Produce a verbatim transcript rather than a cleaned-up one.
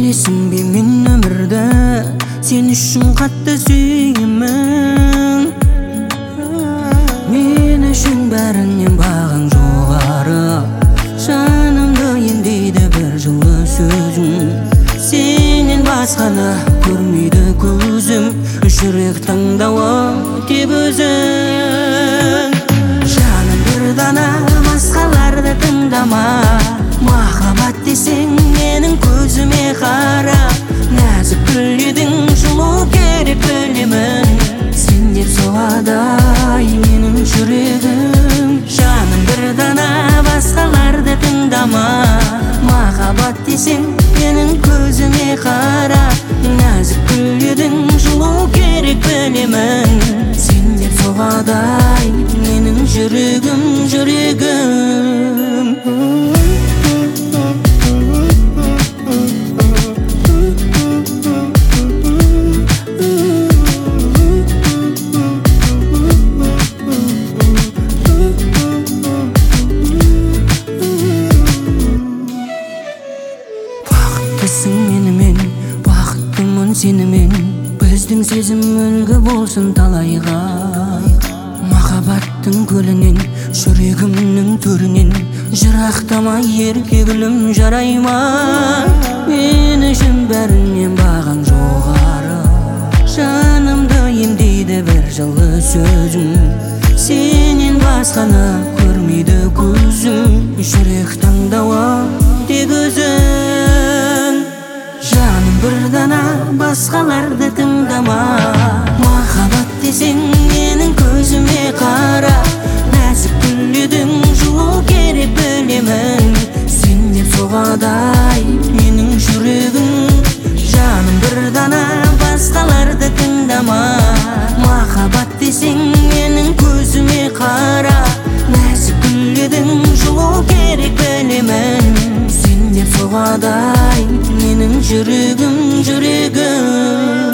Bilesің бе мен өмірді сен үшін қатты сүйемін. Мен үшін бәрінен бағаң жоғары, жанымды емдейді бір жылы сөзің. Сенен басқаны көрмейді көзім, жүрек таңдауы тек өзің. Жаным бір дана, басқаларды тыңдама. Махаббат десең менің көзіме қара. Нәзік гүл едің, жылу керек білемін. Сен деп соғады менің жүрегім. Жаным бір дана, басқаларды тыңдама. Махаббат десең менің көзіме қара. Нәзік гүл едің, жылу керек білемін. Сен деп соғады менің жүрегім, жүрегім. Бақыттысың менімен, бақыттымын сенімен. Біздің сезім үлгі болсын талайға. Махаббаттың көлінен, жүрегімнің төрінен жырақтама ерке гүлім, жарай ма? Мен үшін бәрінен бағаң жоғары, жанымды емдейді бір жылы сөзің. Сенен басқаны көрмейді көзім, жүрек таңдауы тек өзің. Жаным бір дана, басқаларды тыңдама. Махаббат десең менің көзіме қара. Нәзік гүл едің, жылу керек білемін. Сен деп соғады менің жүрегім. Жаным бір дана, басқаларды тыңдама. Махаббат десең менің көзіме қара. Нәзік гүл едің, жылу керек білемін. Сен деп соғады менің жүрегім, жүрегім.